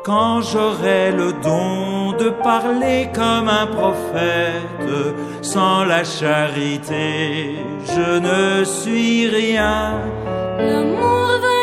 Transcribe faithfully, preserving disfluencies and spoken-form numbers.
quand j'aurai le don de parler comme un prophète. Sans la charité, je ne suis rien. L'amour va